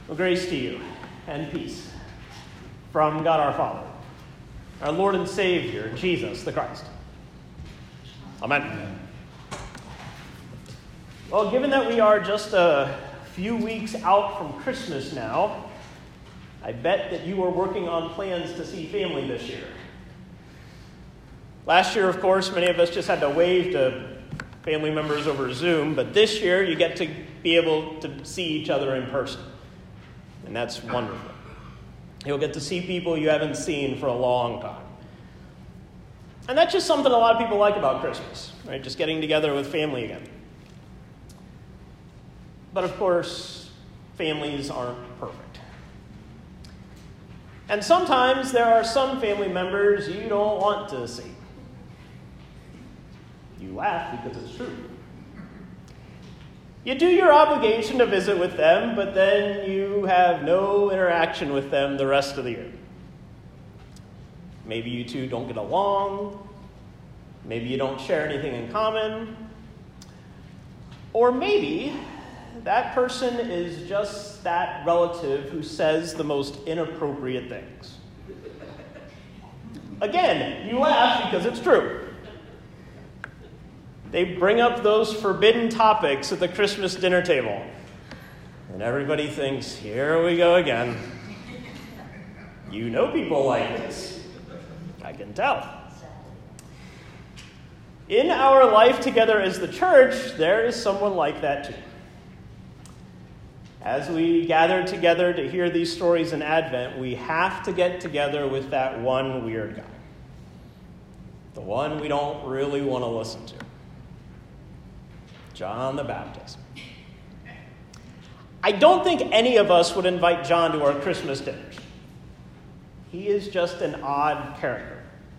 Well, grace to you and peace from God our Father, our Lord and Savior, Jesus the Christ. Amen. Well, given that we are just a few weeks out from Christmas now, I bet that you are working on plans to see family this year. Last year, of course, many of us just had to wave to family members over Zoom, but this year you get to be able to see each other in person. And that's wonderful. You'll get to see people you haven't seen for a long time. And that's just something a lot of people like about Christmas, right? Just getting together with family again. But of course, families aren't perfect. And sometimes there are some family members you don't want to see. You laugh because it's true. You do your obligation to visit with them, but then you have no interaction with them the rest of the year. Maybe you two don't get along. Maybe you don't share anything in common. Or maybe that person is just that relative who says the most inappropriate things. Again, you laugh because it's true. They bring up those forbidden topics at the Christmas dinner table. And everybody thinks, here we go again. You know people like this. I can tell. In our life together as the church, there is someone like that too. As we gather together to hear these stories in Advent, we have to get together with that one weird guy. The one we don't really want to listen to. John the Baptist. I don't think any of us would invite John to our Christmas dinners. He is just an odd character.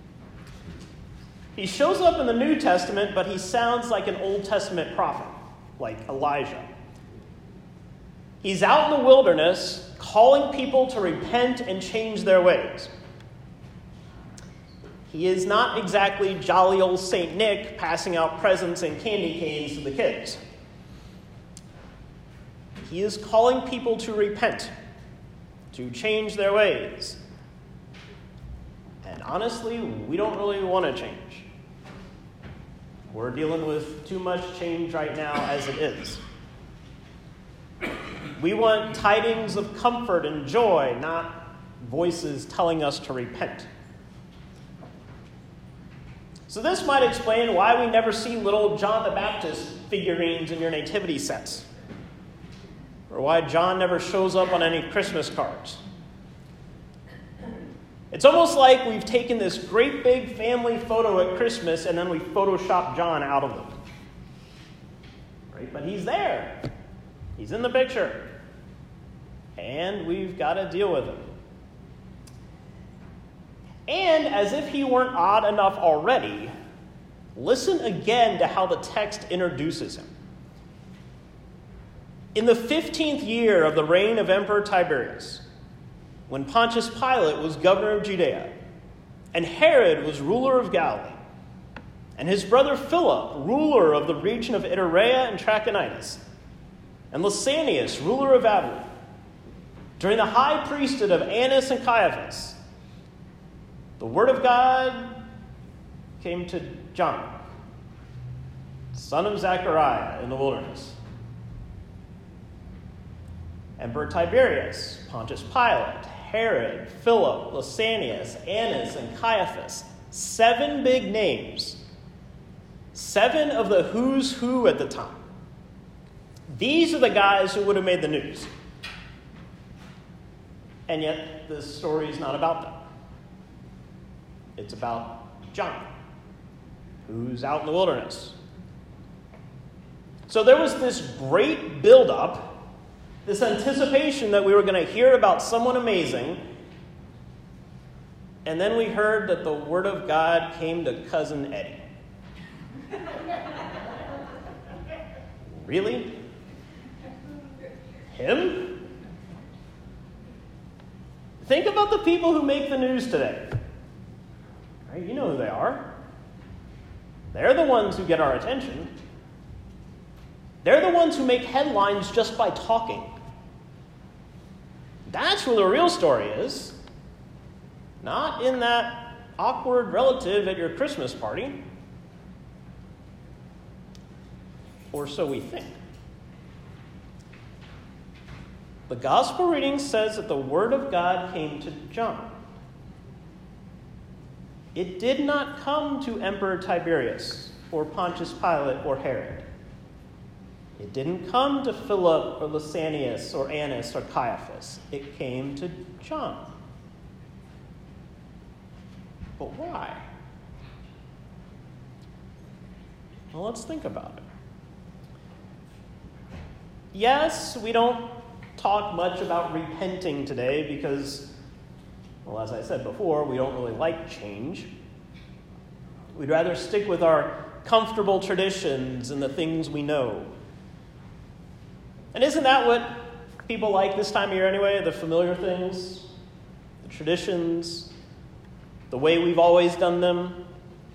He shows up in the New Testament, but he sounds like an Old Testament prophet, like Elijah. He's out in the wilderness calling people to repent and change their ways. He is not exactly jolly old St. Nick passing out presents and candy canes to the kids. He is calling people to repent, to change their ways. And honestly, we don't really want to change. We're dealing with too much change right now as it is. We want tidings of comfort and joy, not voices telling us to repent. So this might explain why we never see little John the Baptist figurines in your nativity sets, or why John never shows up on any Christmas cards. It's almost like we've taken this great big family photo at Christmas and then we Photoshop John out of it. Right? But he's there. He's in the picture. And we've got to deal with him. And as if he weren't odd enough already, listen again to how the text introduces him. In the 15th year of the reign of Emperor Tiberius, when Pontius Pilate was governor of Judea, and Herod was ruler of Galilee, and his brother Philip, ruler of the region of Iturea and Trachonitis, and Lysanias, ruler of Abilene, during the high priesthood of Annas and Caiaphas, the word of God came to John, son of Zechariah, in the wilderness. Emperor Tiberius, Pontius Pilate, Herod, Philip, Lysanias, Annas, and Caiaphas. 7 big names. 7 of the who's who at the time. These are the guys who would have made the news. And yet, this story is not about them. It's about John, who's out in the wilderness. So there was this great buildup, this anticipation that we were going to hear about someone amazing, and then we heard that the word of God came to Cousin Eddie. Really? Him? Think about the people who make the news today. Right? You know who they are. They're the ones who get our attention. They're the ones who make headlines just by talking. That's where the real story is. Not in that awkward relative at your Christmas party. Or so we think. The gospel reading says that the word of God came to John. It did not come to Emperor Tiberius or Pontius Pilate or Herod. It didn't come to Philip or Lysanias or Annas or Caiaphas. It came to John. But why? Well, let's think about it. Yes, we don't talk much about repenting today because, well, as I said before, we don't really like change. We'd rather stick with our comfortable traditions and the things we know. And isn't that what people like this time of year anyway? The familiar things, the traditions, the way we've always done them.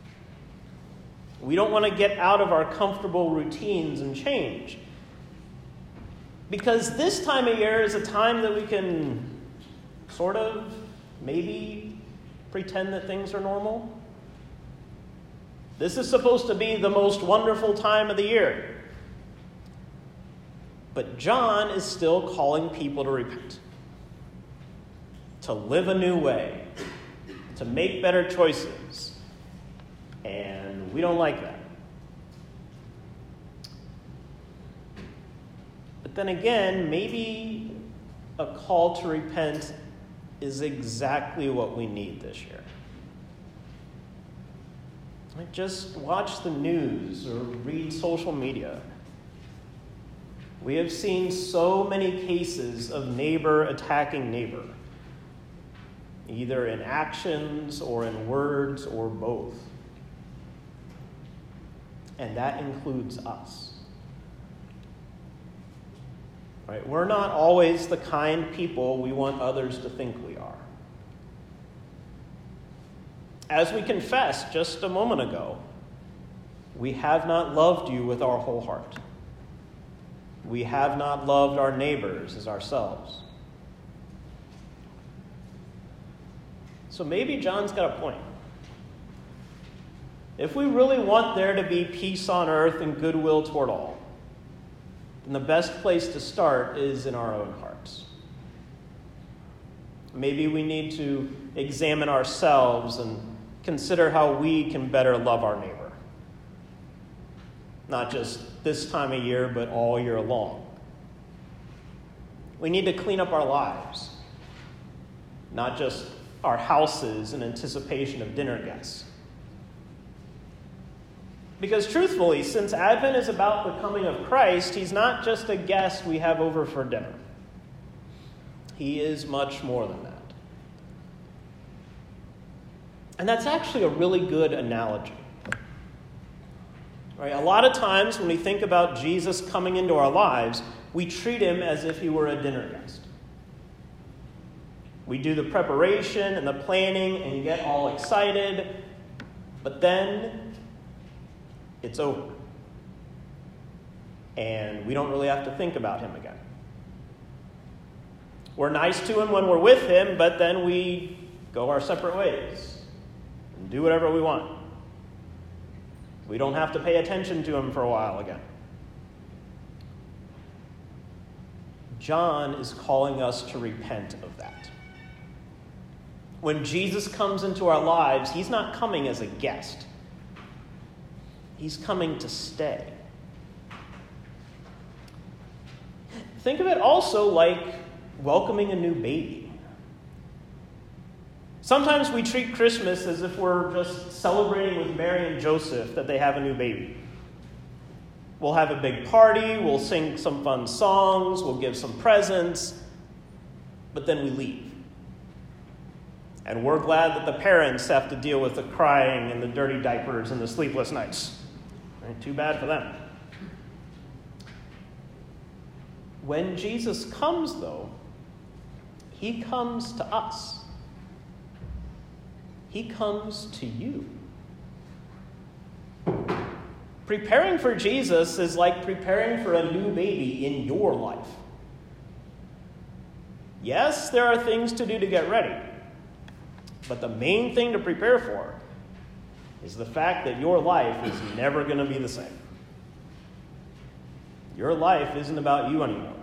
We don't want to get out of our comfortable routines and change. Because this time of year is a time that we can sort of, maybe, pretend that things are normal. This is supposed to be the most wonderful time of the year. But John is still calling people to repent, to live a new way, to make better choices. And we don't like that. But then again, maybe a call to repent is exactly what we need this year. Like, just watch the news or read social media. We have seen so many cases of neighbor attacking neighbor, either in actions or in words or both. And that includes us. Right? We're not always the kind people we want others to think we are. As we confessed just a moment ago, we have not loved you with our whole heart. We have not loved our neighbors as ourselves. So maybe John's got a point. If we really want there to be peace on earth and goodwill toward all, then the best place to start is in our own hearts. Maybe we need to examine ourselves and consider how we can better love our neighbor. Not just this time of year, but all year long. We need to clean up our lives, not just our houses in anticipation of dinner guests. Because truthfully, since Advent is about the coming of Christ, he's not just a guest we have over for dinner. He is much more than that. And that's actually a really good analogy. Right? A lot of times when we think about Jesus coming into our lives, we treat him as if he were a dinner guest. We do the preparation and the planning and get all excited, but then it's over. And we don't really have to think about him again. We're nice to him when we're with him, but then we go our separate ways and do whatever we want. We don't have to pay attention to him for a while again. John is calling us to repent of that. When Jesus comes into our lives, he's not coming as a guest. He's coming to stay. Think of it also like welcoming a new baby. Sometimes we treat Christmas as if we're just celebrating with Mary and Joseph that they have a new baby. We'll have a big party, we'll sing some fun songs, we'll give some presents, but then we leave. And we're glad that the parents have to deal with the crying and the dirty diapers and the sleepless nights. Right? Too bad for them. When Jesus comes, though, he comes to us. He comes to you. Preparing for Jesus is like preparing for a new baby in your life. Yes, there are things to do to get ready. But the main thing to prepare for is the fact that your life is never going to be the same. Your life isn't about you anymore.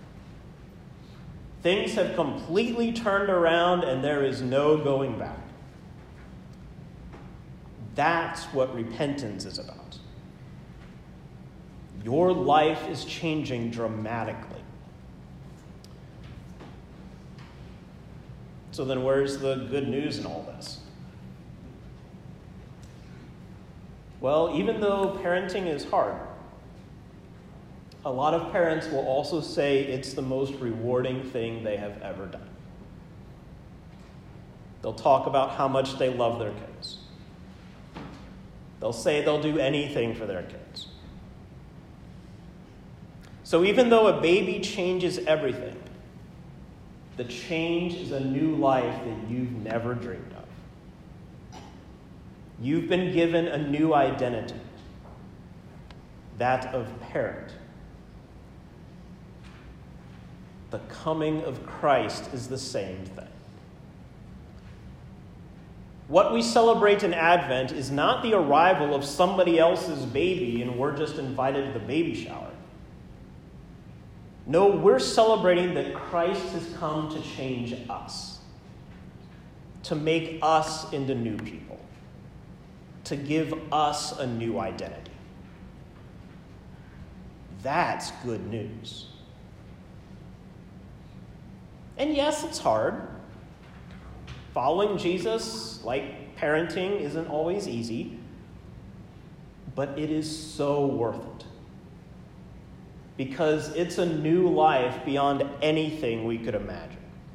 Things have completely turned around and there is no going back. That's what repentance is about. Your life is changing dramatically. So then where's the good news in all this? Well, even though parenting is hard, a lot of parents will also say it's the most rewarding thing they have ever done. They'll talk about how much they love their kids. They'll say they'll do anything for their kids. So even though a baby changes everything, the change is a new life that you've never dreamed of. You've been given a new identity, that of parent. The coming of Christ is the same thing. What we celebrate in Advent is not the arrival of somebody else's baby and we're just invited to the baby shower. No, we're celebrating that Christ has come to change us, to make us into new people, to give us a new identity. That's good news. And yes, it's hard. Following Jesus, like parenting, isn't always easy, but it is so worth it. Because it's a new life beyond anything we could imagine.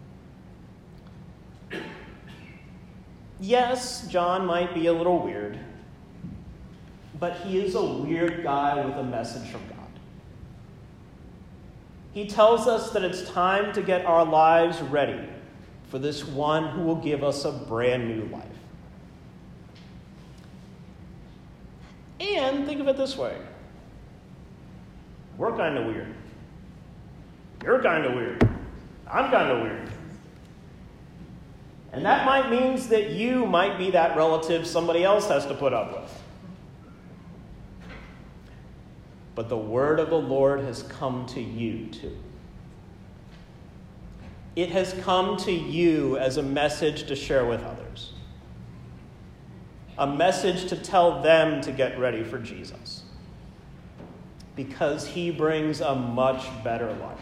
Yes, John might be a little weird, but he is a weird guy with a message from God. He tells us that it's time to get our lives ready for this one who will give us a brand new life. And think of it this way. We're kind of weird. You're kind of weird. I'm kind of weird. And that might mean that you might be that relative somebody else has to put up with. But the word of the Lord has come to you too. It has come to you as a message to share with others. A message to tell them to get ready for Jesus. Because he brings a much better life.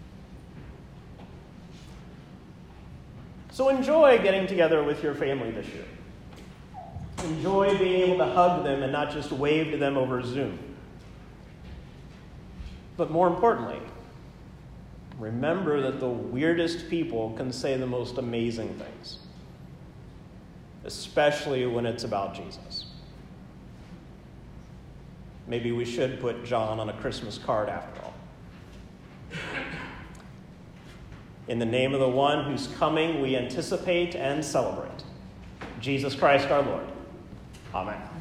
So enjoy getting together with your family this year. Enjoy being able to hug them and not just wave to them over Zoom. But more importantly, remember that the weirdest people can say the most amazing things, especially when it's about Jesus. Maybe we should put John on a Christmas card after all. In the name of the one whose coming we anticipate and celebrate, Jesus Christ our Lord. Amen.